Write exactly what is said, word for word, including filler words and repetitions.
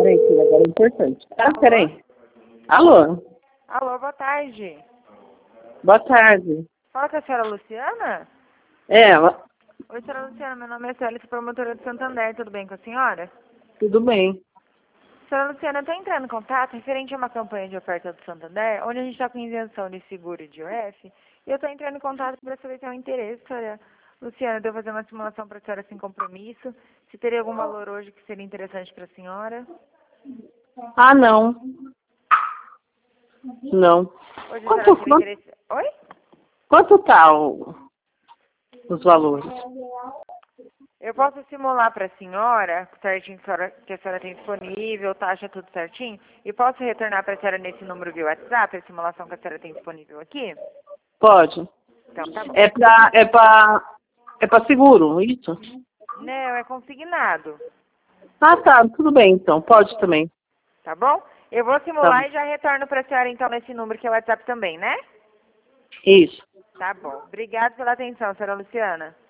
peraí, filha, agora é importante. Tá, Alô? peraí. Alô? Alô, boa tarde. Boa tarde. Fala com a senhora Luciana? É, ela- Oi, senhora Luciana, meu nome é Célia, sou promotora de Santander, tudo bem com a senhora? tudo bem. Senhora Luciana, eu estou entrando em contato referente a uma campanha de oferta do Santander, onde a gente está com isenção de seguro de O F, e eu estou entrando em contato para saber se é um interesse, senhora Luciana, de eu fazer uma simulação para a senhora sem compromisso, se teria algum valor hoje que seria interessante para a senhora. Ah, não. Não. Hoje a senhora Quanto, teria quanto, interesse... Oi? quanto tá o- os valores? Eu posso simular para a senhora, certinho que a senhora, que a senhora tem disponível, taxa tudo certinho, e posso retornar para a senhora nesse número via WhatsApp, a simulação que a senhora tem disponível aqui? Pode. Então tá bom. É pra, é pra, é pra seguro, isso? Não, é consignado, Ah, tá, tudo bem então, pode também. tá bom? Eu vou Tá simular bom. e já retorno para a senhora então nesse número que é o WhatsApp também, né? Isso. Tá bom. Obrigada pela atenção, senhora Luciana.